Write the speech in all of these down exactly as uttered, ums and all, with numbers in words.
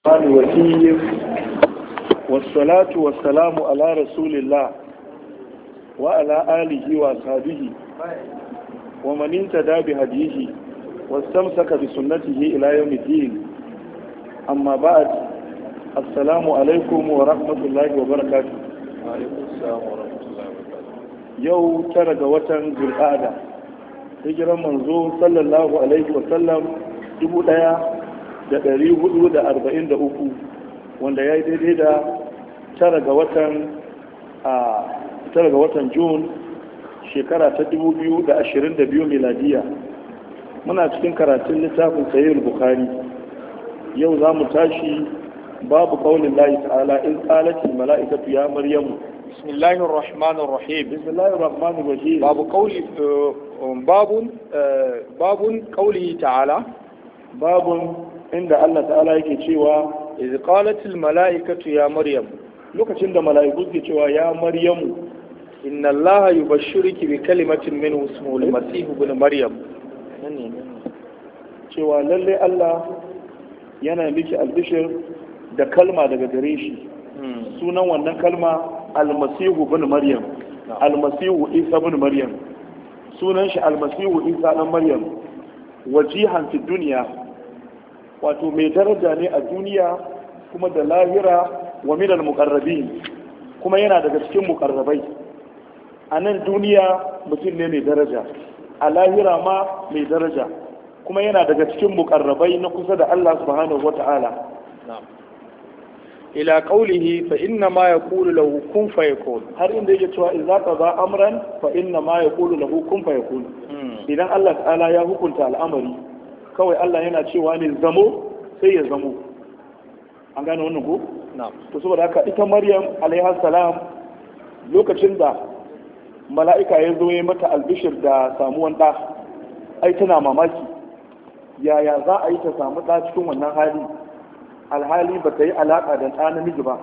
الرحيم والصلاة والسلام على رسول الله وعلى آله وصحبه ومن انتدى بهديه واستمسك بسنته إلى يوم الدين. أما بعد، السلام عليكم ورحمة الله وبركاته. وعليكم السلام ورحمة الله وبركاته. يوم ترى وطن ذو القعدة هجرة منزول صلى الله عليه وسلم dubu ɗaya da ɗari hudu da arba'in da uku, wanda ya yi daidai da tara ga watan a tara ga watan Jun shekara ta dubu biyu da ashirin da biyu miladiya. Muna cikin karatun littafin Sahih Bukhari. Yau za mu tashi babu qaulin lahi ta'ala in qalatil mala'ikatu ya maryamu. Bismillahir rahmanir rahim. Bismillahir rahmanir rahim. Babu qauli babun babun qaulihi ta'ala, babun inda Allah ta'ala yake cewa iz qalatil mala'ikatu ya maryam, lokacin da mala'iku suke cewa ya maryamu, inna allaha yubashshiruki bi kalimatin minhu ismuhu al-masih ibn maryam, cewa lalle Allah yana miki albishir da kalma daga gare shi. Sunan wannan kalma almasihu ibn maryam, almasihu isa ibn maryam. Sunan shi almasihu isa dan maryam. Wajihan fi duniya, wato mai daraja ne a duniya kuma da lahira, wa minal muqarrabin, kuma yana daga cikin muqarrabai. A nan duniya mutum ne mai daraja, a lahira ma mai daraja, kuma yana daga cikin muqarrabai na kusa da Allah subhanahu wata'ala. ila qawlihi fa inna ma yaqulu lahu kun fayakun, har inda yake cewa idza qada amran fa inna ma yaqulu lahu kun fayakun. Idan Allah ta'ala ya hukunta al'amari, kawai Allah yana cewa ne zamo sai ya zamo. An gane wannan ko? na'am. To saboda haka ita Maryam alaiha salam, lokacin da mala'ika ya zo ya mata albishir da samuwan ɗa, ai tana mamaki yaya za a yi ta samu ɗa cikin wannan hali, alhali ba ta yi alaƙa da ɗa namiji ba.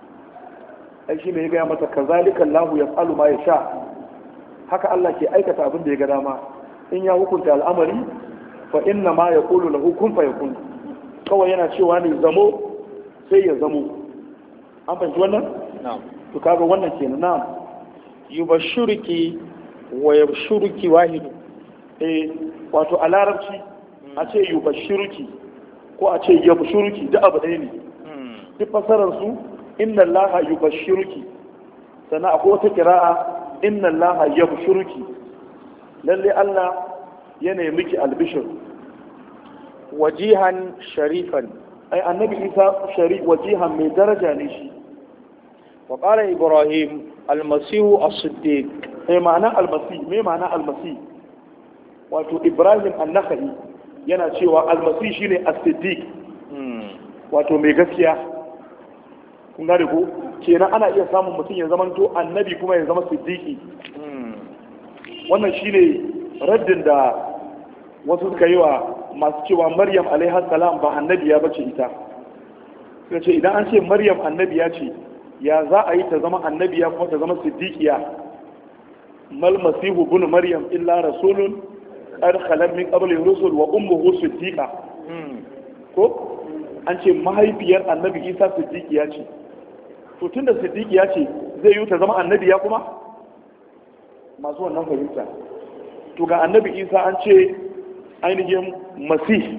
Ai shi ne ya gaya mata kazalika Allahu yaf'alu ma yasha, haka Allah ke aikata abin da ya ga dama. In ya hukunta al'amari fa inna ma yaqulu lahu kun fayakun, kawai yana cewa ne zamo sai ya zamo. An fahimci wannan? na'am. To kaga wannan kenan. Na'am. Yubashshiruki wa yabshuruki wahidu. Eh, wato a larabci a ce yubashshiruki ko a ce yabshuruki duk abu ɗaya ne. Duk fasarar su inna Allaha yubashshiruki, sannan akwai wata kira'a inna Allaha yabshuruki, lalle Allah yana miki albishir. Wajihan sharifan, ai annabi Isa sharif wajihan mai daraja ne shi. wa qala ibrahim almasihu as-siddiq. Eh, ma'ana almasih, me ma'ana almasih? Wato Ibrahim an-Nakhai yana cewa almasih shine as-siddiq, wato mai gaskiya. Kun gane ko? Kenan ana iya samun mutum ya zama to annabi kuma ya zama siddiqi. Wannan shine raddin da wasu suka yi wa masu cewa Maryam alaiha salam ba annabiya bace ita. Suka ce idan an ce Maryam annabiya ce, ya za a yi ta zama annabiya kuma ta zama siddiqiya? mal masihu ibn maryam illa rasulun qad khalat min qablihi rusul wa ummuhu siddiqa. Ko an ce mahaifiyar annabi Isa siddiqiya ce, to tunda siddiqiya ce zai yi ta zama annabiya kuma? Masu wannan fahimta. To ga annabi Isa an ce ainihin masih,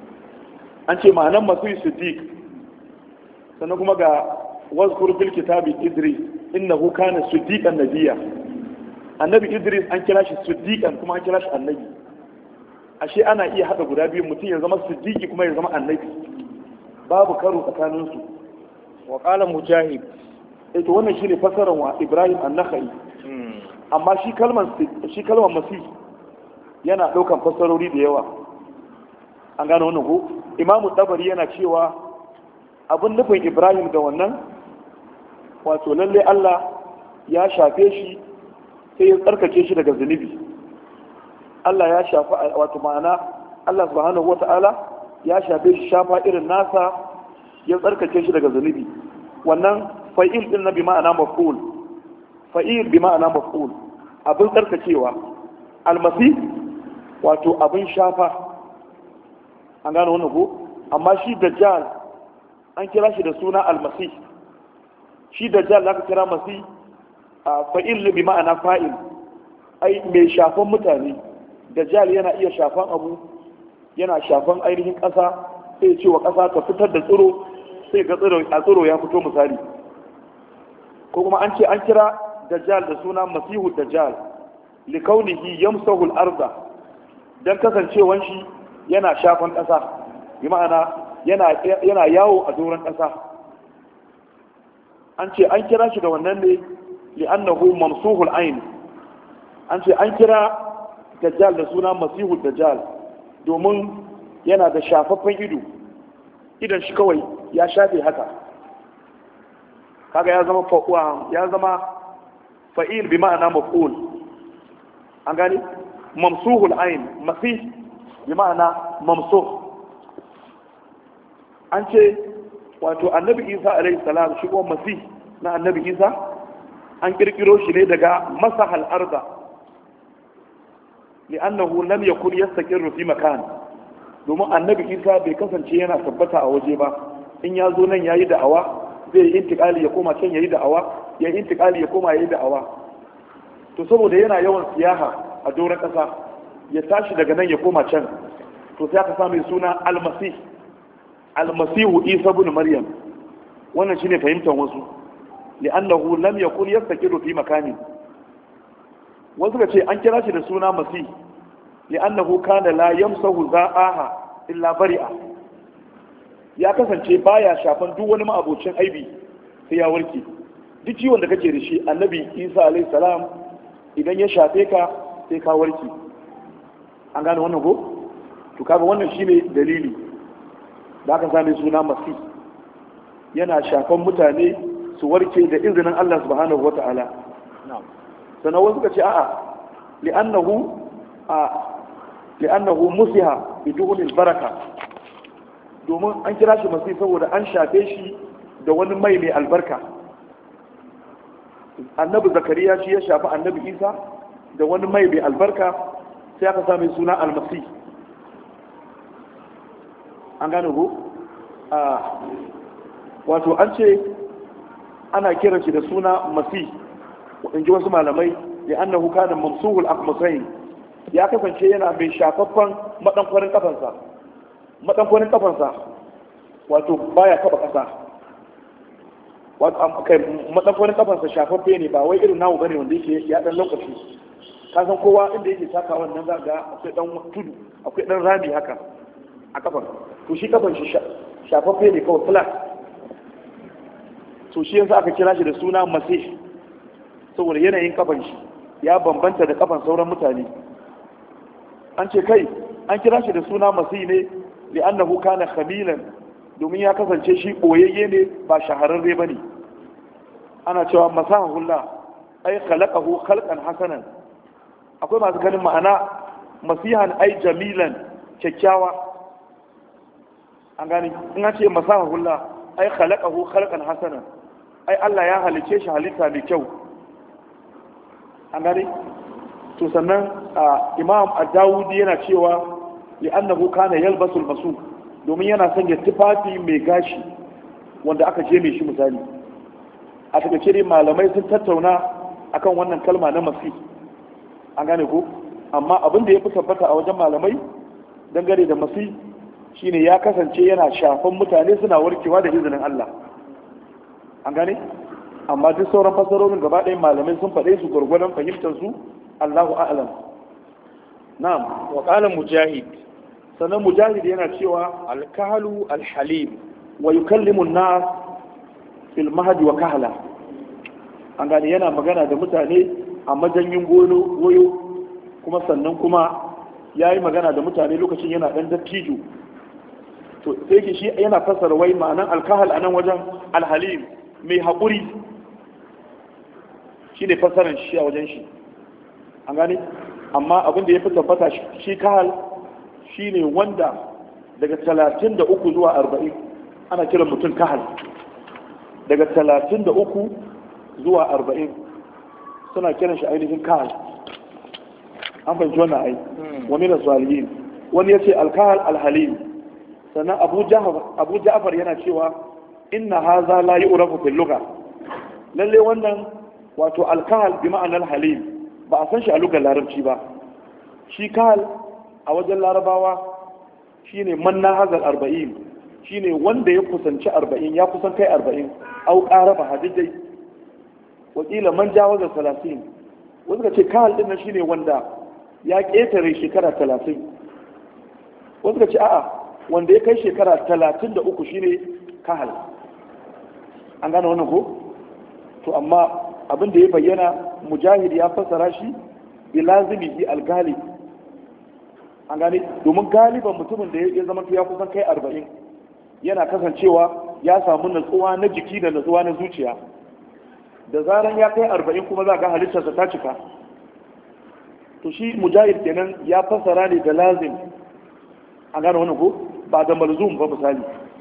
an ce ma'anan masih siddiq, sannan kuma ga wazkur fil kitabi idris innahu kana siddiqan nabiyya. Annabi Idris an kira shi siddiqan kuma an kira shi annabi. Ashe ana iya hada guda biyu, mutum ya zama siddiqi kuma ya zama annabi, babu karo tsakanin su. wa qala mujahid, eh to wannan shine fasaran wa Ibrahim an-Nakhai. Amma shi kalmar shi kalmar masih yana daukan fasarori da yawa. An gane wannan ko? Imam Tabari yana cewa abin nufin Ibrahim da wannan, wato lalle Allah ya shafe shi sai ya tsarkake shi daga zunubi. Allah ya shafa, wato ma'ana Allah subhanahu wata'ala ya shafe shi shafa irin nasa, ya tsarkake shi daga zunubi. Wannan fa'il din na bi ma'ana maf'ul, fa'il bi ma'ana maf'ul, abin tsarkakewa. Almasi wato abin shafa. An gane wannan ko? Amma shi dajjal an kira shi da suna almasih. Shi dajjal zaka kira masih a fa'il bi ma'ana fa'il, ai mai shafan mutane. Dajjal yana iya shafan abu, yana shafan ainihin ƙasa, sai ce wa ƙasa ta fitar da tsiro, sai ga tsiro a tsiro ya fito misali. Ko kuma an ce an kira dajjal da suna masihu dajjal likaunihi yamsahu al-arda, dan kasancewan shi yana shafan ƙasa, bi ma'ana yana yana yawo a doron ƙasa. An ce an kira shi da wannan ne li'annahu mamsuhul ayn. An ce an kira dajjal da suna masihu dajjal domin yana da shafaffen ido, idan shi kawai ya shafe haka, kaga ya zama fa'uwa ya zama fa'il bi ma'ana maf'ul. An gani mamsuhul ayn, masih bi ma'ana mamsuh. An ce wato annabi Isa alaihi salam shi kuma masih na annabi Isa an kirkiro shi ne daga masahal arda li'annahu lam yakun yastaqirru fi makan, domin annabi Isa bai kasance yana tabbata a waje ba. In ya zo nan yayi da'awa, zai yi intikali ya koma can yayi da'awa, ya yi intikali ya koma yayi da'awa. To saboda yana yawan siyaha a doron kasa, ya tashi daga nan ya koma can, to sai aka samu suna almasih, almasihu Isa ibn Maryam. Wannan shine fahimtar wasu, li'annahu lam yakun yastaqirru fi makani. Wasu ka ce an kira shi da suna masih li'annahu kana la yamsahu za'aha illa bari'a, ya kasance baya shafan duk wani ma'abocin aibi sai ya warke. Duk ciwon da kake da shi annabi Isa alaihi salam idan ya shafe ka sai ka warke. An gane wannan ko? To kaga wannan shine dalili da aka same suna masih, yana shafan mutane su warke da izinin Allah subhanahu wata'ala. Sannan wasu ka ce a'a li'annahu a li'annahu musiha biduhunil baraka, domin an kira shi masih saboda an shafe shi da wani mai mai albarka. Annabi Zakariya shi ya shafi annabi Isa da wani mai mai albarka, sai aka same suna almasih. An gane ko? a wato an ce ana kiran shi da suna masih in ji wasu malamai ya annahu kana mamsuhul aqmasain, ya kasance yana mai shafaffan madankwarin kafansa. Madankwarin kafansa wato baya taba kasa, wato kai madankwarin kafansa shafaffe ne, ba wai irin namu bane wanda yake ya dan lokaci. Ka san kowa inda yake saka wannan za ga akwai dan tudu, akwai dan rami haka a kafan, to shi kafan shi shafaffe ne kawai flat. To shi yasa aka kira shi da suna masih, saboda yanayin kafan shi ya bambanta da kafan sauran mutane. An ce kai an kira shi da suna masih ne li annahu kana khamilan, domin ya kasance shi boyayye ne ba shahararre bane. Ana cewa masahullah ay khalaqahu khalqan hasanan. Akwai masu ganin ma'ana masihan ay jamilan, kyakkyawa. An gani in an ce masahullah ay khalaqahu khalqan hasanan, ai Allah ya halice shi halitta mai kyau. An gani to sannan Imam Ad-Dawudi yana cewa li annahu kana yalbasul masu, domin yana sanya tufafi mai gashi wanda aka je mai shi misali. A takaice dai malamai sun tattauna akan wannan kalma na masih. An gane ko? Amma abin da ya fi tabbata a wajen malamai dangane da masih shine ya kasance yana shafan mutane suna warkewa da izinin Allah. An gane? Amma duk sauran fasarorin gaba ɗaya malamai sun faɗe su gwargwadon fahimtar su, Allahu a'lam. Na'am, wa qala mujahid, sannan mujahid yana cewa al-kahlu al-halim wa yukallimu an-nas fil mahdi wa kahla. An gane yana magana da mutane a majanyin goyo goyo, kuma sannan kuma yayi magana da mutane lokacin yana dan dattijo. To sai ke shi yana fassara wai ma'anan al-kahl anan wajen al-halim, mai haƙuri. Shi ne fassarar shi a wajen shi. An gane? Amma abin da ya fi tabbata shi kahal shi ne wanda daga talatin da uku zuwa arba'in ana kiran mutum kahal. Daga talatin da uku zuwa arba'in suna kiran shi ainihin kahal. An fahimci wannan ai. Wani na salihin. Wani ya ce alkahal alhalim. Sannan Abu Ja'far yana cewa inna haza la yu'rafu fil lugha lalle wannan wato alkahal bi ma'anar halim ba a san shi a lugar larabci ba. Shi kahal a wajen larabawa shine man nahazal arba'in, shine wanda ya kusanci arba'in, ya kusan kai arba'in, au qaraba hadidai wakila man jawaza salasin. Wasu ka ce kahal din nan shine wanda ya ketare shekara talatin. Wasu ka ce a'a wanda ya kai shekara talatin da uku shine kahal. An gane wannan ko? To amma abin da ya bayyana mujahid ya fassara shi bi lazimihi al-galib. An gane domin galiban mutumin da ya zama ya kusan kai arba'in yana kasancewa ya samu natsuwa na jiki da natsuwa na zuciya. Da zaran ya kai arba'in kuma za ga halittarsa ta cika. To shi mujahid kenan ya fassara ne da lazim. An gane wannan ko ba da malzum ba misali.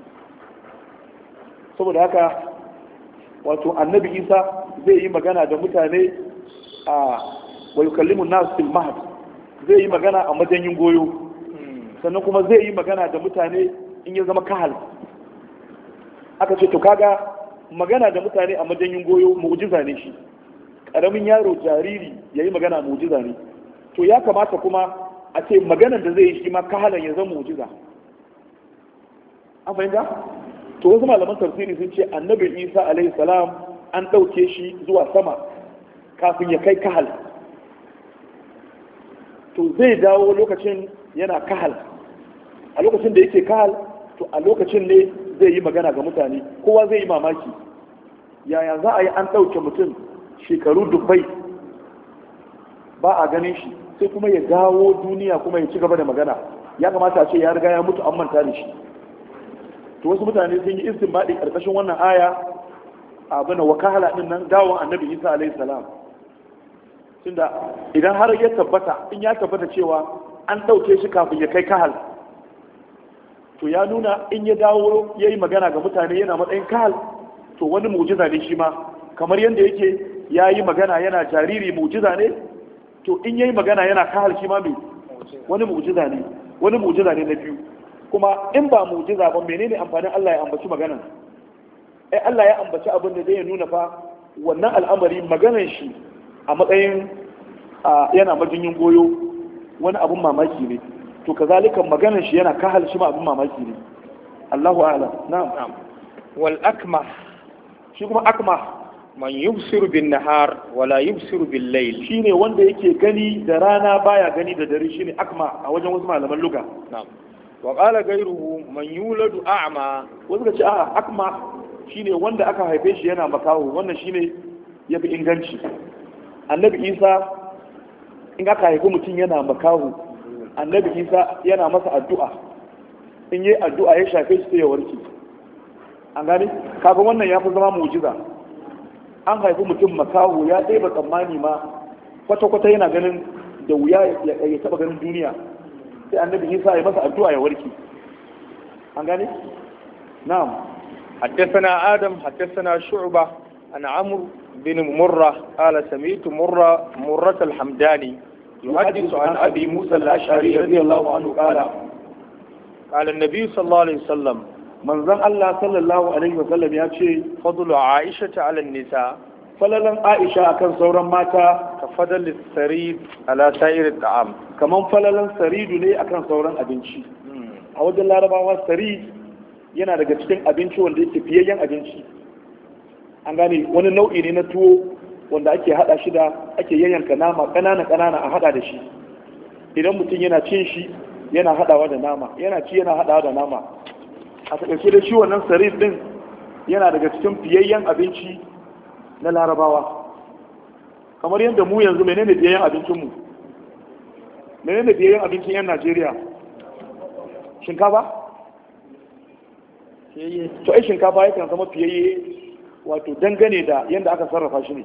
Saboda haka wato annabi Isa zai yi magana da mutane a wa yukallimu nas fil mahd, zai yi magana a majanyin goyo, sannan kuma zai yi magana da mutane in ya zama kahal. Aka ce to kaga magana da mutane a majanyin goyo mu'jiza ne shi, karamin yaro jariri yayi magana mu'jiza ne. To ya kamata kuma a ce maganar da zai yi shi ma kahalan ya zama mu'jiza. An fahimta? To wasu malaman tafsiri sun ce annabi Isa alaihi salam an ɗauke shi zuwa sama kafin ya kai kahal. To zai dawo lokacin yana kahal. A lokacin da yake kahal, to a lokacin ne zai yi magana ga mutane, kowa zai yi mamaki. Yaya za a yi an ɗauke mutum shekaru dubbai ba a ganin shi, sai kuma ya dawo duniya kuma ya ci gaba da magana. Ya kamata a ce ya riga ya mutu an manta da shi. To wasu mutane sun yi istinbadi karkashin wannan aya abin wa kahala din nan dawon annabi Isa alaihi salam. Tunda idan har ya tabbata, in ya tabbata cewa an dauke shi kafin ya kai kahal, to ya nuna in ya dawo ya yi magana ga mutane yana matsayin kahal, to wani mu'jiza ne shi ma. Kamar yadda yake ya yi magana yana jariri mu'jiza ne, to in ya yi magana yana kahal shi ma mai wani mu'jiza ne, wani mu'jiza ne na biyu. Kuma in ba mu'jiza ba menene amfanin Allah ya ambaci maganan? ai Allah ya ambaci abin da zai nuna fa wannan al'amari maganan shi a matsayin yana majinyin goyo wani abun mamaki ne, to kazalika maganan shi yana kahal shi ma abun mamaki ne. Allahu a'lam. Na'am. Wal akma, shi kuma akma man yubsiru bin nahar wala yubsiru bil layl, shine wanda yake gani da rana baya gani da dare, shine akma a wajen wasu malaman lugha. na'am. Wa qala ghayruhu man yuladu a'ma, wasu ka ce a akma shine wanda aka haife shi yana makaho, wannan shine yafi inganci. Annabi Isa in aka haifi mutum yana makaho, Annabi Isa yana masa addu'a, in yi addu'a ya shafe shi sai ya warke. An gane kaga wannan ya fi zama mu'jiza. An haifi mutum makaho ya ɗeba tsammani ma kwata-kwata yana ganin da wuya ya taɓa ganin duniya, sai Annabi Isa ya masa addu'a ya warke. An gane? Na'am. حدثنا آدم حدثنا شعبة عن عمرو بن مرة قال سمعت مرة مرة الحمداني يحدث عن أبي موسى الأشعري رضي الله عنه قال قال النبي صلى الله عليه وسلم من ذن الله صلى الله عليه وسلم يأتي فضل عائشة على النساء falalan Aisha akan sauran mata ka fadal sarid ala sa'ir at'am, kaman falalan saridu ne akan sauran abinci. A wajen Larabawa sarid yana daga cikin abinci wanda yake fiyayyen abinci. An gane wani nau'i ne na tuwo wanda ake hada shi da ake yayyanka nama kanana kanana a hada da shi. Idan mutum yana cin shi yana hadawa da nama, yana ci yana hadawa da nama. A takaice da shi wannan sarid din yana daga cikin fiyayyen abinci na Larabawa. Kamar yadda mu yanzu menene fiyayyen abincinmu? Menene fiyayyen abincin yan Najeriya? Shinkafa? To ai shinkafa yakan zama fiyayye wato dangane da yadda aka sarrafa shi ne.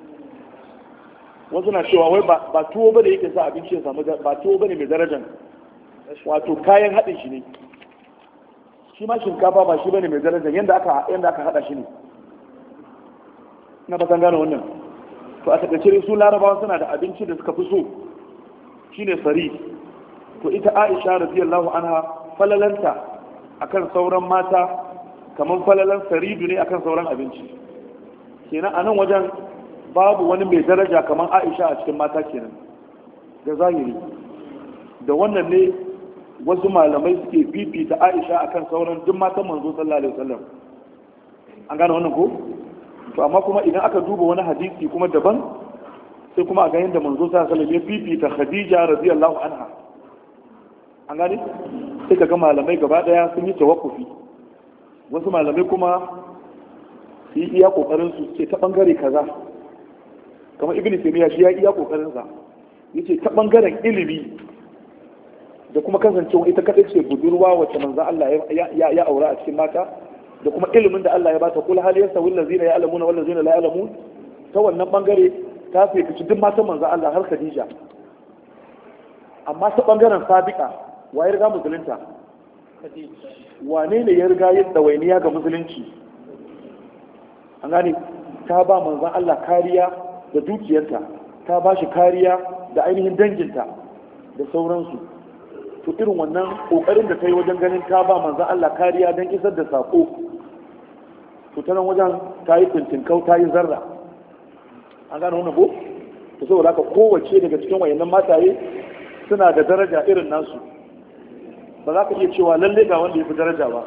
Wasu na cewa wai ba tuwo ba da yake sa abinci ya samu, ba tuwo ba ne mai darajan, wato kayan haɗin shi ne. Shi ma shinkafa ba shi ba ne mai darajan yadda aka haɗa shi ne. Na ba san gane wannan. To a takaice su Larabawa suna da abinci da suka fi so shine sari. To ita Aisha radiyallahu anha falalanta akan sauran mata kamar falalan saridu ne akan sauran abinci. Kenan a nan wajen babu wani mai daraja kamar Aisha a cikin mata kenan da zahiri. Da wannan ne wasu malamai suke fifita Aisha akan sauran duk matan manzo sallallahu alaihi wasallam. An gane wannan ko? To amma kuma idan aka duba wani hadisi kuma daban sai kuma a ga yadda manzo sallallahu alaihi wasallam ya fifita Khadija radiyallahu anha. An gane? Sai ka ga malamai gaba daya sun yi tawakkufi. Wasu malamai kuma su yi iya kokarin su ce ta bangare kaza. Kamar Ibn Taymiyyah shi ya iya kokarin sa. Yace ta bangaren ilimi da kuma kasancewa ita kadai ce budurwa wacce manzo Allah ya ya aura a cikin mata da kuma ilimin da Allah ya bata kul hal yasawi allazina ya'lamuna wal ladzina la ya'lamun ta wannan bangare ta fice duk matan manzo Allah har Khadija. Amma ta bangaren sabiqa wa ya riga musulunta wane ne ya riga yin dawainiya ga musulunci? An gane ta ba manzo Allah kariya da dukiyarta, ta ba shi kariya da ainihin danginta da sauransu. To irin wannan kokarin da ta yi wajen ganin ta ba manzo Allah kariya don isar da sako, to ta nan wajen ta yi fintinkau, ta yi zarra. An gane wannan ko? To saboda haka kowace daga cikin wayannan mataye suna da daraja irin nasu. Ba za ka iya cewa lalle ga wanda ya fi daraja ba.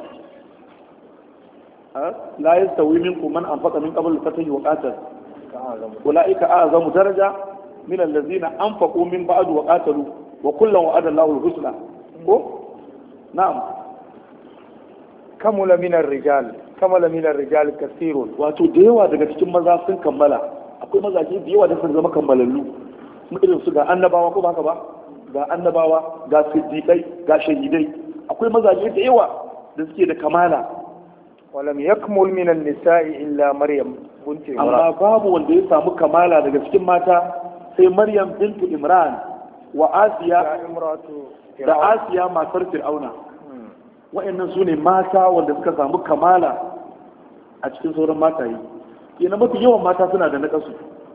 La yastawi minkum man anfaqa min qabl al-fatahi wa qatal. Ulaika a'zamu daraja min allazina anfaqu min ba'd wa qatalu wa kullan wa'ada Allahu al-husna. Ko? Na'am. Kamula min ar-rijal, kamala min ar-rijal kathirun. Wato da yawa daga cikin maza sun kammala. Akwai mazaje da yawa da sun zama kammalallu. Mu irin su ga annabawa ko ba haka ba? Ga annabawa, ga siddiqai, ga shahidai. Akwai mazaje da yawa da suke da kamala. Walam yakmul min an-nisa'i illa Maryam binti Imran. Amma babu wanda ya samu kamala daga cikin mata sai Maryam bintu Imran wa Asiya da Asiya matar Fir'auna. Wa'annan su ne mata wanda suka samu kamala a cikin sauran mataye. Kenan mafi yawan mata suna da nakasu.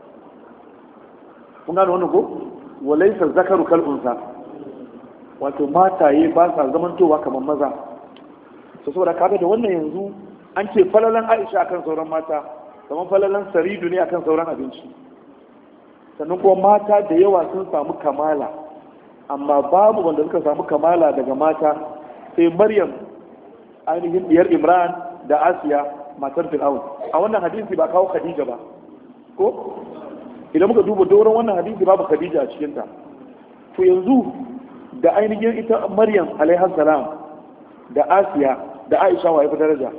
Kun gane wannan ko? Walaisa zakaru kal unsa. Wato mataye ba sa zamantowa kamar maza. To saboda kaga da wannan yanzu an ce falalan Aisha akan sauran mata, kamar falalan Saridu ne akan sauran abinci. Sannan kuma mata da yawa sun samu kamala, amma babu wanda suka samu kamala daga mata sai Maryam ainihin diyar Imran da Asiya matar Fir'aun. A wannan hadisi ba kawo Khadija ba, ko? Idan muka duba doron wannan hadisi babu Khadija a cikinta. To yanzu da ainihin ita Maryam alaiha salam da Asiya da Aisha wa ya fi daraja.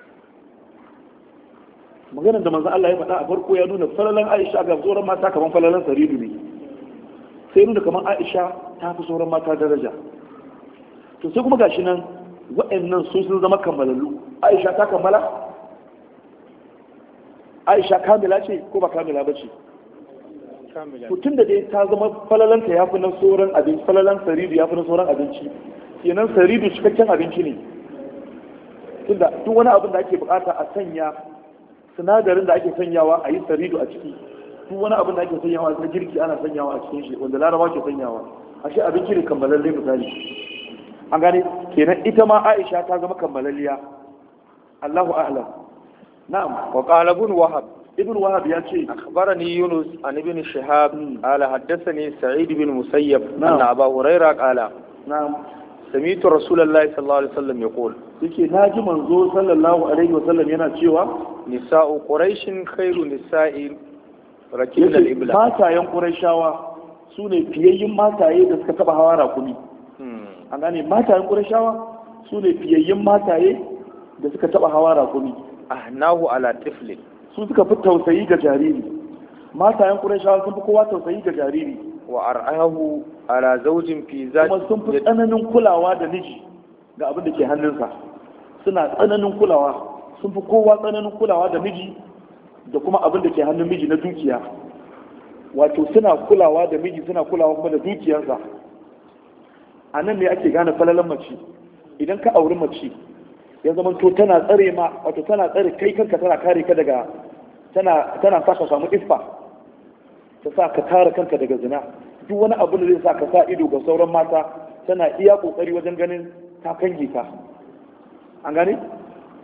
Maganar da manzon Allah ya faɗa a farko ya nuna falalan Aisha ga sauran mata kamar falalan Saridu ne. Sai nuna kamar Aisha ta fi sauran mata daraja. To sai kuma gashi nan waɗannan su sun zama kammalallu. Aisha ta kammala? Aisha kamila ce ko ba kamila ba ce? Tun da dai ta zama falalanta ya fi na sauran abinci, falalan Saridu ya fi na sauran abinci. Kenan Saridu cikakken abinci ne. Tunda duk wani abin da ake bukata a sanya sinadarin da ake sanyawa a yi Saridu a ciki, duk wani abin da ake sanyawa na girki ana sanyawa a cikin shi wanda Laraba ke sanyawa. Ashe abinci ne kammalalle misali. An gane kenan ita ma Aisha ta zama kammalalliya. Allahu a'lam. Na'am. Wa qala ibn Wahab, ibn Wahab ya ce akhbarani Yunus an ibn Shihab qala haddathani Sa'id ibn Musayyab anna Abu Hurairah qala na'am sami'tu Rasulullahi sallallahu alaihi wasallam yaqul yake naji manzo sallallahu alaihi wasallam yana cewa nisa'u quraishin khairu nisa'i rakibna al-ibla. Matayen Qurayshawa su ne fiyayyin mataye da suka taba hawa rakumi. An gane matayen Qurayshawa su ne fiyayyin mataye da suka taba hawa rakumi. Ahnahu ala tiflin, su suka fi tausayi ga jariri. Matayen Qurayshawa sun fi kowa tausayi ga jariri. Wa ar'ahu ala zawjin fi zati, kuma sun fi tsananin kulawa da miji ga abin da ke hannunsa. Suna tsananin kulawa, sun fi kowa tsananin kulawa da miji da kuma abin da ke hannun miji na dukiya. Wato suna kulawa da miji, suna kulawa kuma da dukiyarsa. A nan ne ake gane falalan mace. Idan ka auri mace ya zama to tana tsare ma, wato tana tsare kai kanka, tana kare ka daga, tana tana sa ka samu iffa, ta sa ka kare kanka daga zina. Duk wani abu da zai sa ka sa ido ga sauran mata tana iya kokari wajen ganin ta kange ka. An gane?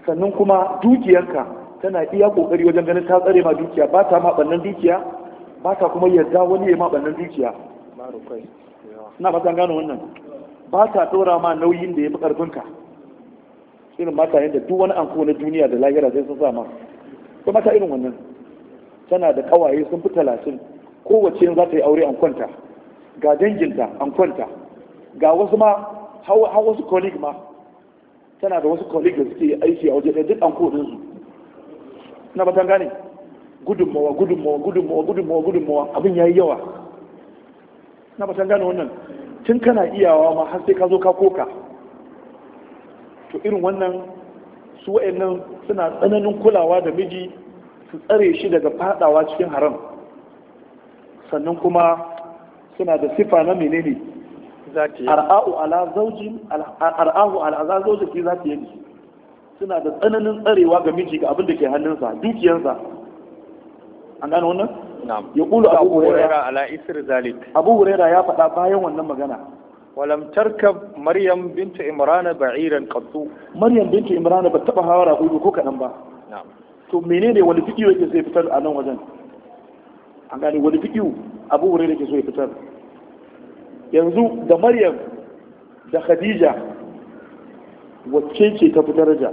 sannan kuma dukiyarka tana iya kokari wajen ganin ta tsare ma dukiya, ba ta ma bannan dukiya, ba ta kuma yarda wani ya ma bannan dukiya. Ina fatan gano wannan. Ba ta dora ma nauyin da ya fi karfinka. Irin mata yadda duk wani anko na duniya da lahira sai sun sa ma. Ko mata irin wannan. Tana da kawaye sun fi talatin. Kowace za ta yi aure an kwanta. Ga danginta an kwanta. Ga wasu ma har wasu colleague ma. Tana da wasu colleague da suke aiki a waje ɗaya duk an kodin su. Ina fatan gane. Gudunmawa, gudunmawa, gudunmawa, gudunmawa, gudunmawa, abin yayi yawa. Ina fatan gane wannan. Tun kana iyawa ma har sai ka zo ka koka. To irin wannan su wa'annan suna tsananin kulawa da miji su tsare shi daga fadawa cikin haram, sannan kuma suna da sifa na menene ar'a'u ala zaujin ar'a'u ala zaujin fi zati yadi, suna da tsananin tsarewa ga miji ga abin da ke hannunsa, dukiyarsa. An gane wannan? na'am. Ya kulu Abu Hurairah ala isr zalik. Abu Hurairah ya faɗa bayan wannan magana. ولم تركب مريم بنت إمران بعيرا قط. Maryam bintu Imran ba taba hawa raƙumi ko kaɗan ba. na'am. To menene wani fikiyo yake sai fitar a nan wajen? An gane wani fikiyo Abu Hurairah yake so ya fitar. Yanzu da Maryam da Khadija wacce ce ta fi daraja?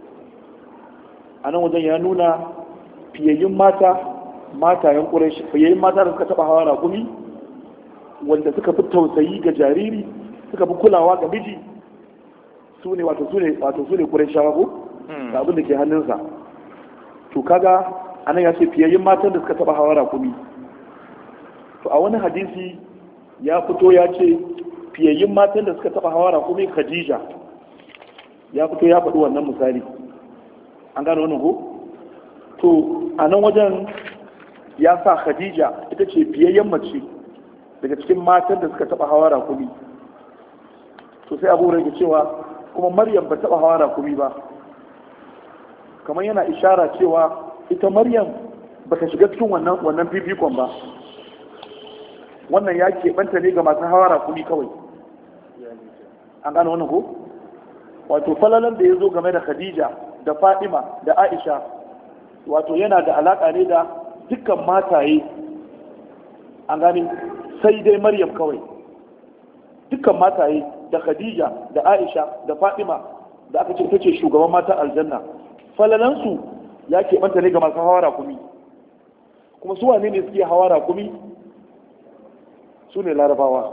A nan wajen ya nuna fiyayyun mata, matayen Quraysh, fiyayyun mata da suka taba hawa raƙumi, wanda suka fi tausayi ga jariri, suka fi kulawa ga miji, su ne wato su ne wato su ne Qurayshawa ko da abin da ke hannunsa. To kaga anan ya ce fiyayyin matan da suka taba hawa rakumi. To a wani hadisi ya fito ya ce fiyayyin matan da suka taba hawa rakumi Khadija, ya fito ya faɗi wannan misali. An gane wannan ko? To a nan wajen ya sa Khadija ita ce fiyayyen mace daga cikin matan da suka taba hawa rakumi. To sai Abu Hurairah cewa kuma Maryam ba taba hawa rakumi ba, kamar yana ishara cewa ita Maryam ba ta shiga cikin wannan wannan fifikon ba. Wannan ya keɓanta ne ga masu hawa rakumi kawai. An gane wannan ko? Wato falalan da ya zo game da Khadija da Fatima da Aisha, wato yana da alaƙa ne da dukkan mataye. An gane, sai dai Maryam kawai. Dukkan mataye da Khadija da Aisha da Fatima da aka ce ta ce shugaban mata aljanna, falalansu ya keɓanta ne ga masu hawa rakumi. Kuma su wane ne suke hawa rakumi? Su ne Larabawa.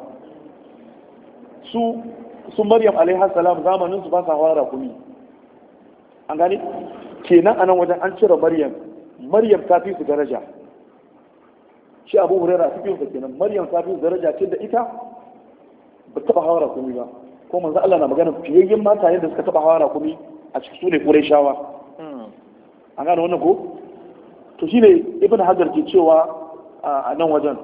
Su su Maryam alaiha salam zamanin su ba sa hawa rakumi. An gane, kenan anan wajen an cire Maryam, Maryam ta fi su daraja. Shi Abu Hurairah cikin sa kenan, Maryam ta fi su daraja ce da ita ba taba hawa rakumi ba. Ko manzo Allah na magana fiyayyen mata yadda suka taba hawa rakumi a cikin su ne Qurayshawa. An gane wannan ko? To shine Ibn Hajar ke cewa a nan wajen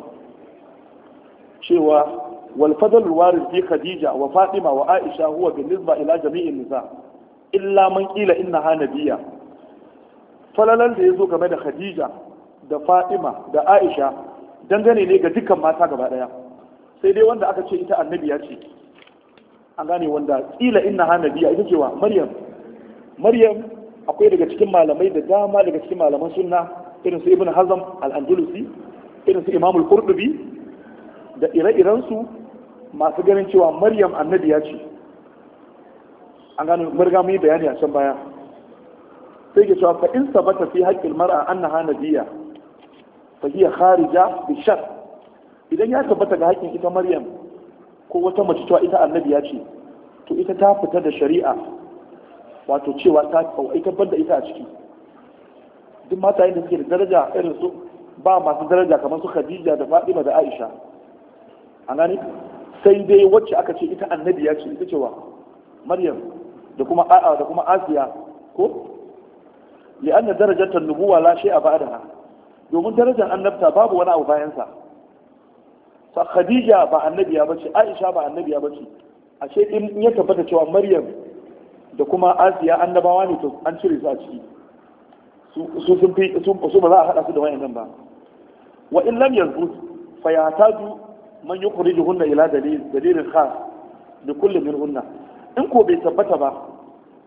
cewa wal fadl warid fi Khadija wa Fatima wa Aisha huwa bin nisba ila jami'in nisa illa man qila innaha nabiyya. Falalan da yazo game da Khadija da Fatima da Aisha dangane ne ga dukkan mata gaba daya, sai dai wanda aka ce ita annabiya ce. An gane wanda qila innaha nabiyya ita cewa Maryam Maryam akwai daga cikin malamai da dama daga cikin malaman sunna irin su Ibn Hazm al-Andalusi, irin su Imam al-Qurtubi da ire-iren su masu ganin cewa Maryam annabiya ce. An gano murga mu yi bayani a can baya. Sai ke cewa fa in sabata fi haqqil mar'a annaha nabiyya fa hiya kharija bi shar. Idan ya tabbata ga haƙƙin ita Maryam ko wata mace cewa ita annabiya ce, to ita ta fita da shari'a, wato cewa ta ita banda ita a ciki. Duk mata da suke da daraja irin su ba masu daraja kamar su Khadija da Fatima da Aisha. An gane, sai dai wacce aka ce ita annabiya ce, ita cewa Maryam da kuma a'a da kuma Asiya ko li'anna darajatar nubuwa la shay'a ba'daha, domin darajar annabta babu wani abu bayan sa. Fa Khadija ba annabiya bace, Aisha ba annabiya bace. Ashe in ya tabbata cewa Maryam da kuma Asiya annabawa ne, to an cire su a ciki. Su sun fi su ba za a hada su da wayannan ba. Wa in lam yazbut fa yahtaju man yukhrijuhunna ila dalil dalilin khas li kulli minhunna. In ko bai tabbata ba,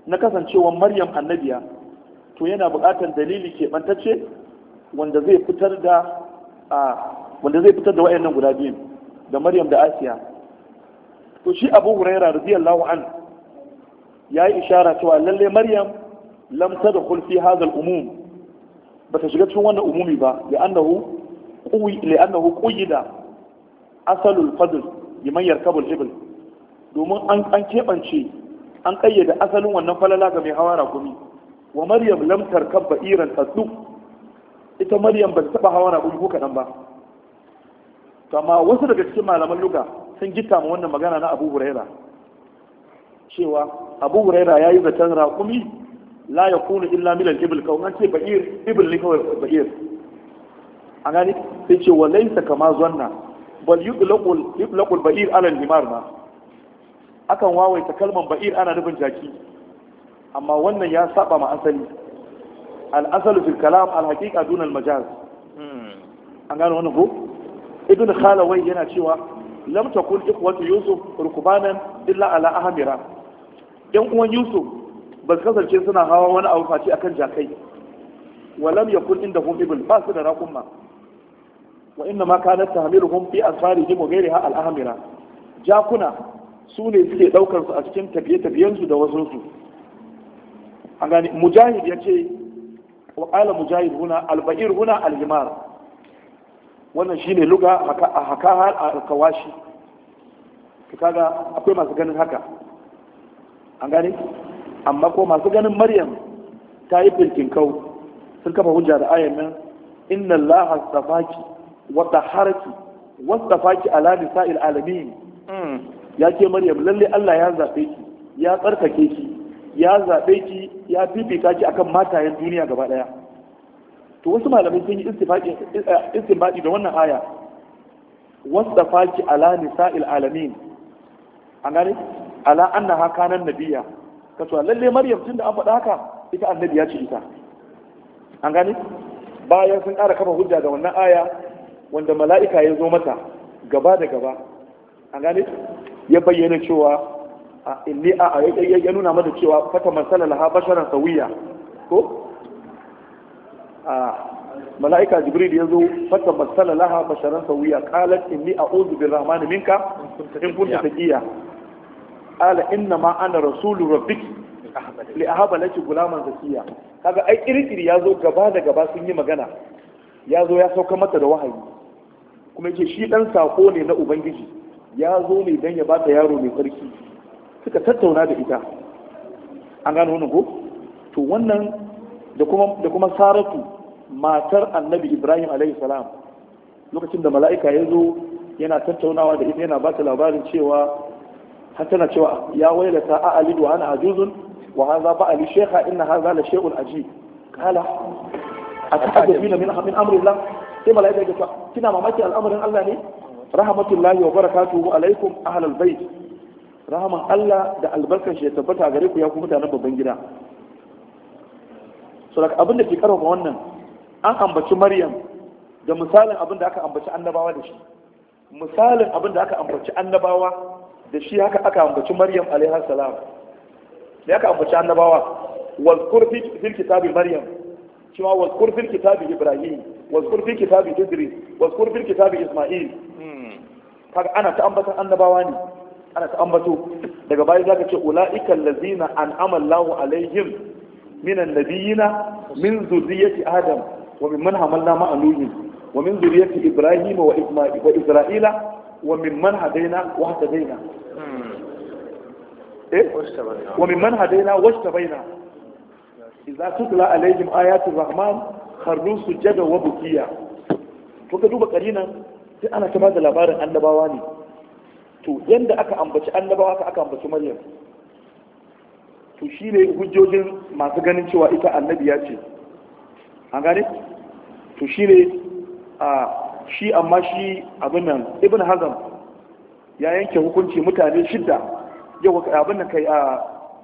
na kasancewar maryam annabiya to yana buƙatar dalili keɓantacce wanda zai fitar da a wanda zai fitar da wayannan guda biyu da maryam da asiya. to shi abu huraira radiyallahu an ya yi ishara cewa lalle maryam lam tadkhul fi hadha al-umum bata shiga cikin wannan umumi ba li'annahu quwi li'annahu quyida asalul fadl liman yarkabu al-ibl domin an an kebance an kayyade asalin wannan falala ga mai hawa rakumi wa maryam lam tarkab ba'iran tasdu ita maryam ba ta taba hawa rakumi ko kadan ba. to amma wasu daga cikin malaman lugha sun gitta ma wannan magana na Abu Huraira cewa Abu Huraira yayi zaton rakumi la yakunu illa min al-ibl kawai an ce ba'ir ibl ne kawai ba'ir an gani sai ce wa laysa kama zanna bal yutlaqul yutlaqul ba'ir ala al-himar ma akan wawaita kalman ba'ir ana nufin jaki amma wannan ya saba ma asali al-asalu fil kalam al-haqiqa dun al-majaz an gano wannan ko ibn khalawai yana cewa lam takun ikhwatu yusuf rukbanan illa ala ahmira yan uwan yusuf ba su kasance suna hawa wani abu face akan jakai wa lam yakun indahum ibn ba su da raqumma wa inna ma kanat tahmiluhum fi asfarihim wa ghayriha al ahmira jakuna su ne suke daukar su a cikin tafiye-tafiyen su da wasu su an gani mujahid yace wa qala mujahid huna al ba'ir huna al himar wannan shine luga haka har a kawashi kaga akwai masu ganin haka an gane amma ko masu ganin maryam ta yi filkin kau sun kafa hujja da ayan nan inna allaha astafaki wa taharaki wastafaki ala nisa'il alamin ya ke maryam lalle Allah ya zabe ki ya tsarkake ki ya zabe ki ya fifita ki akan matayen duniya gaba daya to wasu malamai sun yi istinbadi da wannan aya wasdafaki ala nisa'il alamin an gane ala annaha kanan nabiyya kaso lalle maryam tunda an faɗa haka ita annabiya ce ita an gane bayan sun ƙara kafa hujja da wannan aya wanda mala'ika ya zo mata gaba da gaba an gane ya bayyana cewa inni a ya nuna mata cewa fata masala laha basharan sawiya ko mala'ika jibril ya zo fata masala laha basharan sawiya qalat inni a'udhu birrahmani minka in kunta taqiya qala inna ma ana rasulu rabbiki li ahaba laki gulaman zakiya kaga ai kirkiri ya zo gaba da gaba sun yi magana ya zo ya sauka mata da wahayi kuma yake shi dan sako ne na ubangiji ya zo ne dan ya bata yaro mai sarki suka tattauna da ita an gano wannan ko to wannan da kuma da kuma saratu matar annabi ibrahim alaihi salam lokacin da mala'ika ya zo yana tattaunawa da ita yana ba ta labarin cewa har tana cewa ya wailata a alidu wa ana ajuzun wa hadha ba ali shaykha inna hadha la shay'un ajib kala atahaddathuna min min amri allah sai mala'ika ya ce kina mamaki al'amarin Allah ne rahmatullahi wa barakatuhu alaikum ahlal bait rahman Allah da albarkar shi ya tabbata gare ku ya ku mutanen babban gida so daga abin da ke karfafa wannan an ambaci Maryam da misalin abin da aka ambaci annabawa da shi misalin abin da aka ambaci annabawa da shi haka aka ambaci Maryam alaiha salam da aka ambaci annabawa wazkur fil kitabi Maryam cewa wazkur fil kitabi Ibrahim wazkur fil kitabi Idris wazkur fil kitabi Isma'il kaga ana ta ambatan annabawa ne ana ta ambato daga baya zaka ce ulaika allazina an'ama Allahu alaihim minan nabiyina min zurriyyati adam wa mimman hamalna ma'a nuh wa min zurriyyati ibrahim wa isma'il wa isra'ila wa mimman hadaina wa hadaina eh wa mimman hadaina wa tabaina idza tutla alaihim ayatu rahman kharru sujada wa bukiya to ka duba karinan sai ana ta bada labarin annabawa ne to yanda aka ambaci annabawa aka ambaci maryam to shi ne hujjojin masu ganin cewa ita annabiya ce an gane to shi ne a shi amma shi abin nan ibn hazam ya yanke hukunci mutane shidda yau abin nan kai a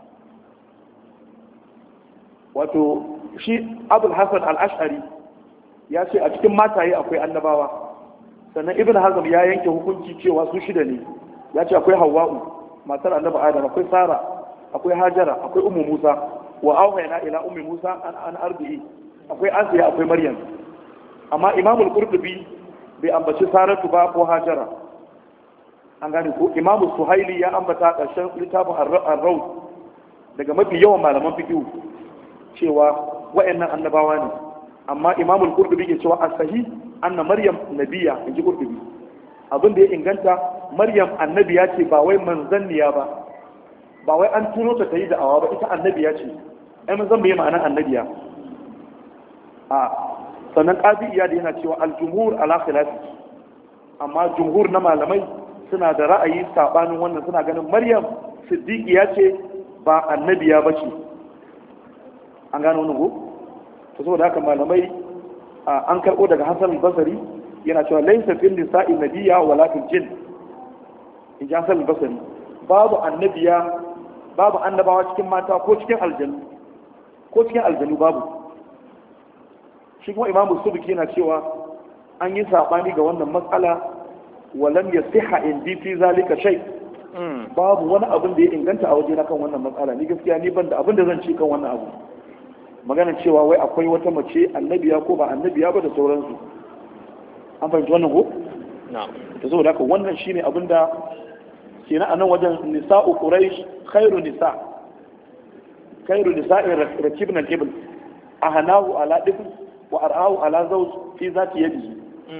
wato shi abul hasan al-ash'ari ya ce a cikin mataye akwai annabawa sannan ibn hazm ya yanke hukunci cewa su shida ne ya ce akwai hawwa'u matar annabi adam akwai sara akwai hajara akwai ummu musa wa auhayna ila ummi musa an an arbi'i akwai asiya akwai maryam amma imamul qurtubi bai ambaci saratu ba ko hajara an gane ko imamu suhaili ya ambata ƙarshen littafin ar-rawd daga mafi yawan malaman fiqh cewa wa'annan annabawa ne amma imamul qurtubi ke cewa as-sahih anna maryam nabiyya inji qurtubi abin da ya inganta maryam annabiya ce ba wai manzanniya ba ba wai an turo ta yi da'awa ba ita annabiya ce ai mun zan bai ma'anar annabiya a sannan qadiya da yana cewa al-jumhur ala khilafi amma jumhur na malamai suna da ra'ayi sabanin wannan suna ganin maryam siddiqiya ce ba annabiya ba ce an gano wannan ko to saboda haka malamai an karbo daga Hassan al-Basri yana cewa laysa fil nisa'i nabiyya wala fil jinn in ji Hassan al-Basri babu annabiya babu annabawa cikin mata ko cikin aljannu ko cikin aljannu babu shi kuma imamu subki yana cewa an yi sabani ga wannan matsala walam yasiha indi fi zalika shay babu wani abin da ya inganta a waje na kan wannan matsala ni gaskiya ni ban da abin da zan ci kan wannan abu maganar cewa wai akwai wata mace annabiya ko ba annabiya ba da sauransu an fahimci wannan ko na'am to saboda haka wannan shine abin da kenan a nan wajen nisa'u quraish khairu nisa khairu nisa'i rakibna al-ibl ahanahu ala difn wa ar'ahu ala zawj fi zati yadihi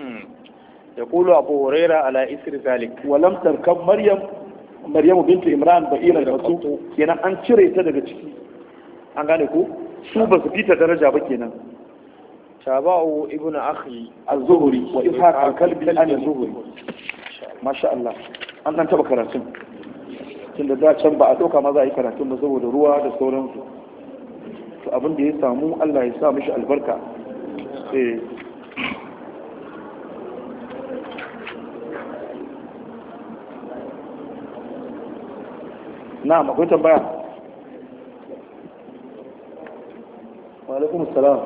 يقول أبو هريرة على إثر ذلك ولم تركب مريم مريم بنت إمران بئيرا رسول kenan an cire ta daga ciki an gane ko su ba su fita daraja ba kenan تابعه ابن أخي الزهري وإسحاق الكلبي عن الزهري ما شاء الله an dan taba karatun tunda da can ba a doka ma za a yi karatun ba saboda ruwa da sauransu to abin da ya samu Allah ya sa mishi albarka eh na'am akwai tambaya wa alaikum assalam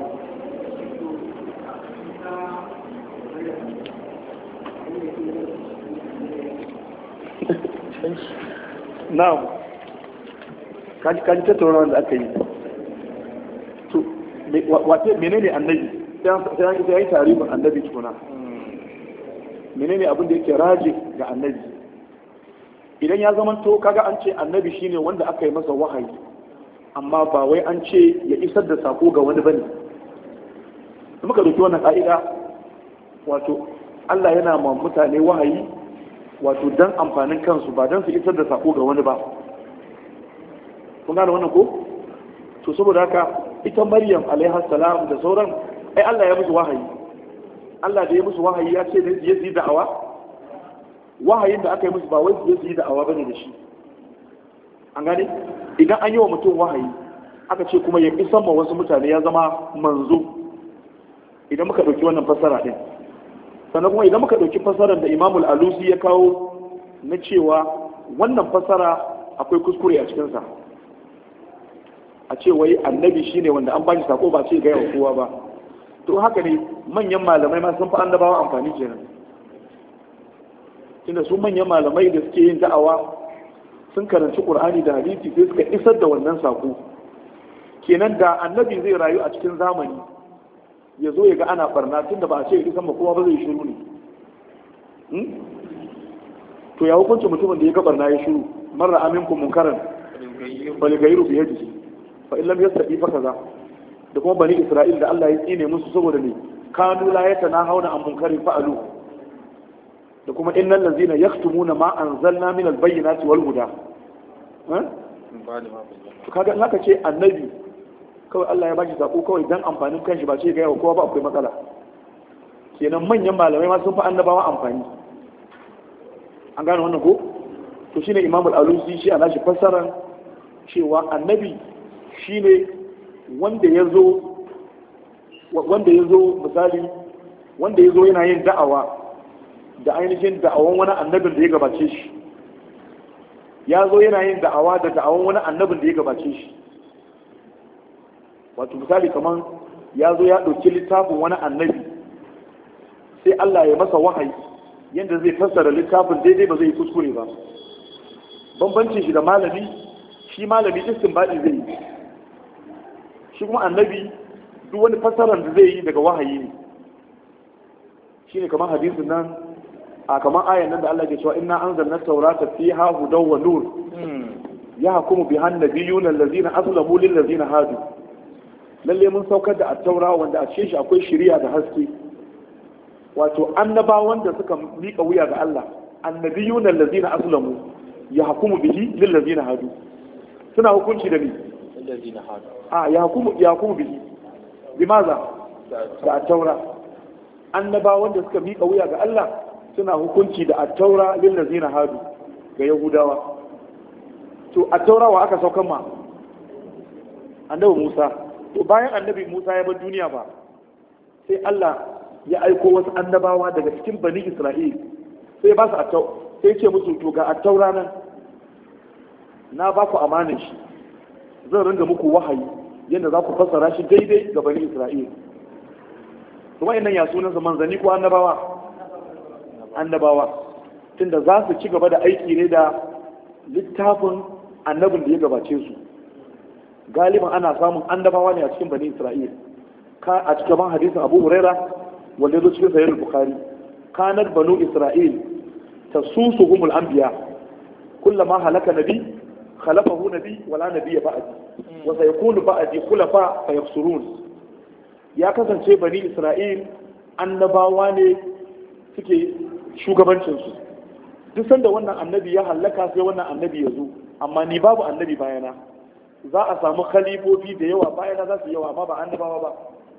na'am kaji kaji tattauna da aka yi to wace menene annabi sai sai yi tarihin annabi tukuna menene abin da yake raji ga annabi idan ya zama to kaga an ce annabi shine wanda aka yi masa wahayi amma ba wai an ce ya isar da sako ga wani bane muka dauki wannan ka'ida wato Allah yana ma mutane wahayi wato dan amfanin kansu ba dan su isar da sako ga wani ba kun gane wannan ko to saboda haka ita Maryam alaiha salam da sauran ai Allah ya musu wahayi Allah da ya musu wahayi ya ce ya yi da'awa wahayin da aka yi musu ba wai su yi da'awa bane da shi an gane idan an yi wa mutum wahayi aka ce kuma ya isan ma wasu mutane ya zama manzo idan muka ɗauki wannan fassara ɗin sannan kuma idan muka ɗauki fassarar da imamul alusi ya kawo na cewa wannan fassara akwai kuskure a cikinsa a ce wai annabi shine wanda an bashi sako ba ce gaya wa kowa ba to haka ne manyan malamai ma sun fi annabawa amfani kenan tunda su manyan malamai da suke yin da'awa sun karanci qur'ani da hadisi sai suka isar da wannan sako kenan da annabi zai rayu a cikin zamani ya zo ya ga ana barna tunda ba a ce isan ba kowa ba zai shiru ne to ya hukunci mutumin da ya ga barna ya shiru marar aminku munkaran bali gairu bi yadihi fa illam yastati fa kaza da kuma bani isra'il da Allah ya tsine musu saboda ne kanu la yatanahawna an munkarin fa'alu da kuma innal ladzina yaktumuna ma anzalna min albayyinati wal huda to kaga in aka ce annabi kawai Allah ya bashi sako kawai dan amfanin kanshi ba ce ga yawa kowa ba akwai matsala kenan manyan malamai ma sun fi annabawa amfani an gane wannan ko to shine Imam al-Alusi shi ana shi fassara cewa annabi shine wanda ya zo wanda ya zo misali wanda ya zo yana yin da'awa da ainihin da'awan wani annabin da ya gabace shi ya zo yana yin da'awa da da'awan wani annabin da ya gabace shi wato misali kamar ya zo ya ɗauki littafin wani annabi sai Allah ya masa wahayi yadda zai fassara littafin daidai ba zai yi kuskure ba bambancin shi da malami shi malami istinbadi zai yi, shi kuma annabi duk wani fassarar da zai yi daga wahayi ne. Shi ne kamar hadisin nan a kamar ayan nan da Allah ke cewa inna anzalna tawrata fiha hudaw wa nur yahkumu biha an-nabiyyuna allazina aslamu lil ladzina hadu. Lalle mun saukar da at-taura wanda a cikin shi akwai shari'a da haske, wato annabawan da suka mika wuya ga Allah, annabiyuna allazina aslamu yahkumu bihi lil ladzina hadu, suna hukunci da ni allazina hadu a yahkumu yahkumu bihi bimaza da at-taura. Annabawan da suka mika wuya ga Allah suna hukunci da at-taura lil ladzina hadu ga yahudawa. To at-taura wa aka saukan ma annabi Musa. To bayan annabi Musa ya bar duniya ba, sai Allah ya aiko wasu annabawa daga cikin bani Isra'il, sai ba su attau sai ce musu to ga attaura nan na ba ku amanin shi, zan ringa muku wahayi yadda za ku fassara shi daidai ga bani Isra'il. Kuma wa'annan ya sunan su manzanni ko annabawa? Annabawa, tunda za su ci gaba da aiki ne da littafin annabin da ya gabace su. Galiban ana samun annabawa ne a cikin bani Isra'il. Ka a cikin hadisin Abu Huraira wanda zo cikin sahih al-Bukhari, kanar banu Isra'il tasusuhumul anbiya kullama halaka nabi khalafahu nabi wala nabiyya ba'di wa sayakunu ba'di khulafa fayafsurun. Ya kasance bani Isra'il annabawa ne suke shugabancin su, duk sanda wannan annabi ya halaka sai wannan annabi ya zo, amma ni babu annabi bayana. Za a samu khalifofi da yawa bayana za su yawa, amma ba annabawa ba.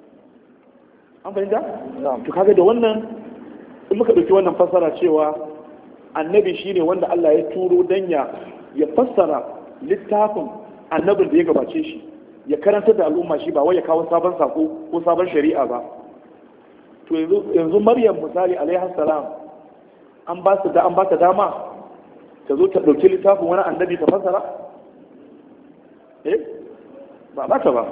An fahimta? To kaga da wannan in muka ɗauki wannan fassara cewa annabi shine wanda Allah ya turo dan ya ya fassara littafin annabin da ya gabace shi, ya karanta da al'umma shi, ba wai ya kawo sabon sako ko sabon shari'a ba. To yanzu yanzu Maryam misali alaiha salam an ba su da an ba ta dama ta zo ta ɗauki littafin wani annabi ta fassara? Eh ba ba ta ba.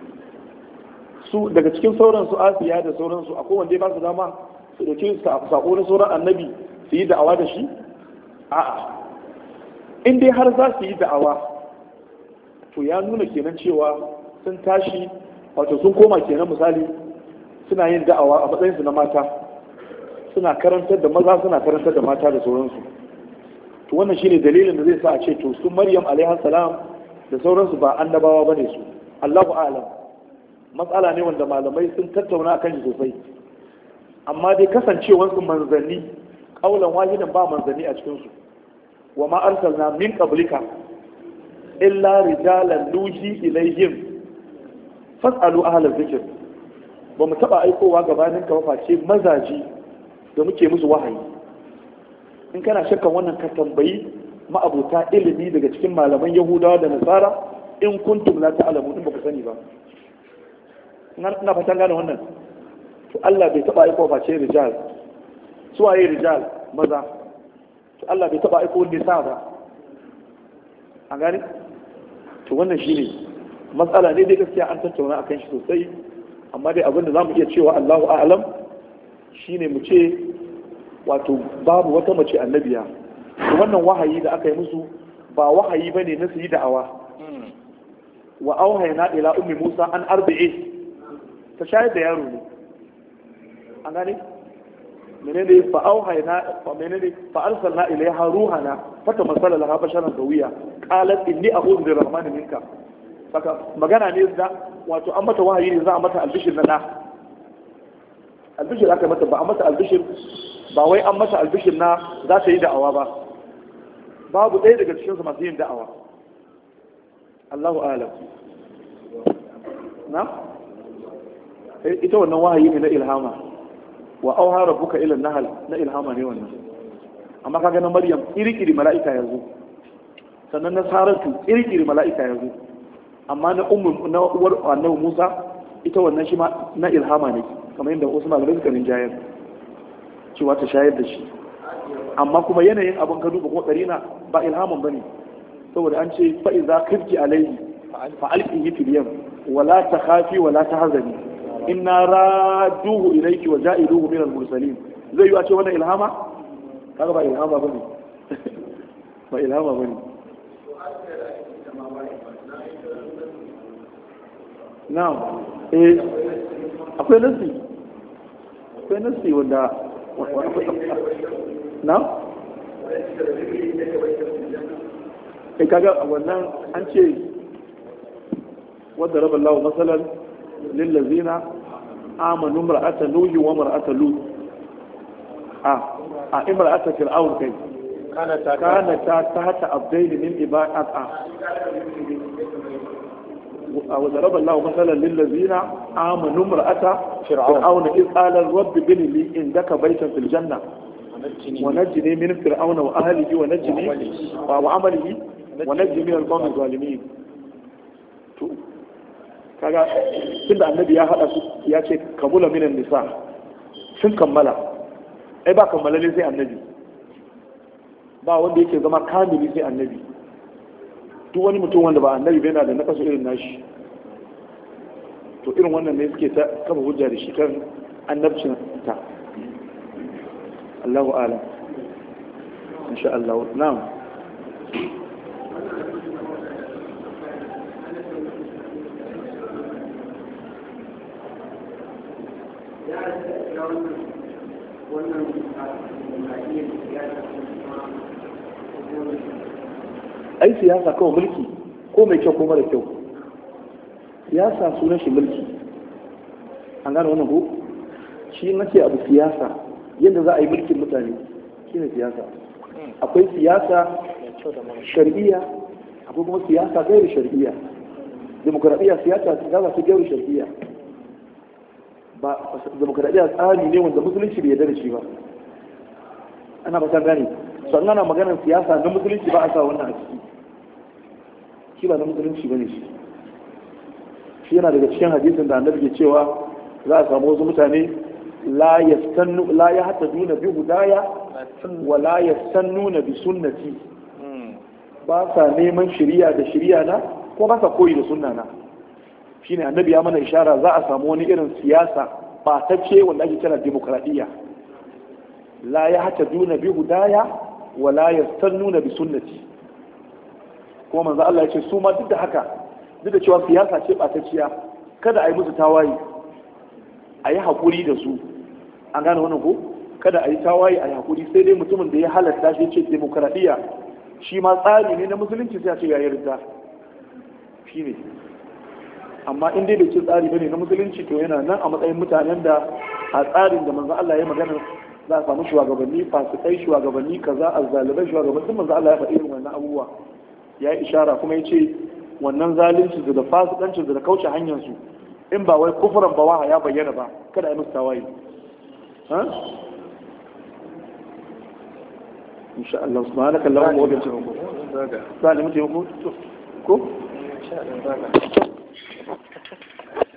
Su daga cikin sauran su Asiya da sauransu akwai wanda ya ba su dama su dauki sako na sauran annabi su yi da'awa da shi? A'a, in dai har za su yi da'awa to ya nuna kenan cewa sun tashi, wato sun koma kenan misali suna yin da'awa a matsayinsu na mata, suna karantar da maza suna karantar da mata da sauransu. To wannan shine dalilin da zai sa a ce to su Maryam alaiha salam da sauransu ba annabawa bane su. Allahu a'lam. Matsala ne wanda malamai sun tattauna akan shi sosai, amma dai kasancewarsu manzanni kaulan wahidan ba manzanni a cikinsu. Wa ma arsalna min qablika illa rijalan nuhi ilaihim fas'alu ahla zikr. Ba mu taba aikowa gabanin ka ba face mazaji da muke musu wahayi. In kana shakkan wannan ka tambayi ma'abuta ilimi daga cikin malaman Yahudawa da Nasara in kuntum la ta'lamun, in ba ku sani ba. Ina fatan gane wannan. To Allah bai taba aiko face rijal. Su waye rijal? Maza. To Allah bai taba aiko nisa ba. An gane? To wannan shine matsala ne dai gaskiya an tattauna akan shi sosai, amma dai abin da zamu iya cewa Allahu a'lam shine mu ce wato babu wata mace annabiya. To wannan wahayi da aka yi musu ba wahayi bane na su yi da'awa. Wa auhayna ila ummi Musa an arbi'i, ta shayar da yaro ne. An gane? menene fa auhayna fa menene fa arsalna ilayha ruhana fata masala laha basharan dawiya qalat inni a'udhu bi rahmani minka. Saka magana ne da wato an mata wahayi ne za a mata albishir na da. Albishir aka mata, ba a mata albishir ba wai an mata albishir na za ta yi da'awa ba. Babu ɗaya daga cikin su masu yin da'awa. Allahu a'lam. Na? Ita wannan wahayi ne na ilhama. Wa auha rabbuka ila nahl, na ilhama ne wannan. Amma kaga na Maryam iri-iri mala'ika yanzu. Sannan na Saratu iri-iri mala'ika yanzu. Amma na ummu na uwar annabi Musa ita wannan shi ma na ilhama ne, kamar yadda wasu malamai suka rinjayar cewa ta shayar da shi. Amma kuma yanayin abin ka duba ko karina ba ilhaman bane, saboda an ce fa iza khifti alayhi fa alqihi fil yam wala takhafi wala tahzani inna raduhu ilayki wa ja'iluhu min al-mursalin. Zai yi a ce wannan ilhama? Kaga ba ilhama bane. Ba ilhama bane. na'am eh akwai nasi akwai nasi wanda na'am eh kaga wannan an ce wadda raba Allah masalan lil ladzina amanu mar'ata nuhi wa mar'ata lut a a imra'ata fir'aun kai kana ta kana ta tahta abdaini min ibadat a وضرب الله مثلا للذين آمنوا امرأة فرعون إذ قال الرب بن لي عندك بيتا في الجنة ونجني من فرعون وأهله ونجني وعمله ونجني من القوم الظالمين kaga tunda annabi ya hada su ya ce kamula minan nisa sun kammala ai ba kammalalle sai annabi ba wanda yake zama kamili sai annabi duk wani mutum wanda ba annabi bai na da nakasu irin nashi to irin wannan ne suke ta kafa hujja da shi kan annabcin ta Allahu a'lam insha Allah na'am ai siyasa kawai mulki ko mai kyau ko mara kyau siyasa sunan shi mulki an gane wannan ko shi nace abu siyasa yadda za a yi mulkin mutane shine siyasa akwai siyasa shar'iyya akwai kuma siyasa gairu shar'iyya demokradiyya siyasa za ta gairu shar'iyya ba demokradiyya tsari ne wanda musulunci bai yarda da shi ba ana ba ta gane sannan ana maganar siyasa na musulunci ba a sa wannan a ciki shi ba na musulunci ba ne shi shi yana daga cikin hadisin da annabi ke cewa za a samu wasu mutane la yastannu la yahtaduna bi hudaya wa la yastannuna bi sunnati ba sa neman shari'a da shari'a na ko ba sa koyi da sunna na shine annabi ya mana ishara za a samu wani irin siyasa ba ta ce wanda ake kira demokradiyya la yahtaduna bi hudaya wa la yastannuna bi sunnati kuma manzo Allah ya ce su ma duk da haka duk da cewa siyasa ce ɓatacciya kada a yi musu tawaye a yi haƙuri da su an gane wannan ko kada a yi tawaye a yi haƙuri sai dai mutumin da ya halatta shi ce demokaradiyya shi ma tsari ne na musulunci sai a ce ya yarda shi ne amma in dai bai ce tsari bane na musulunci to yana nan a matsayin mutanen da a tsarin da manzo Allah ya magana za a samu shugabanni fasikai shugabanni kaza azzalibai shugabanni manzo Allah ya faɗi irin wannan abubuwa ya yi ishara kuma ya ce wannan zalunci da fasikancin da kauce hanyar su in ba wai kufuran bawaha ya bayyana ba kada a yi musu tawaye ha insha Allah subhanaka Allahumma wa bihamdika zalimin ko ko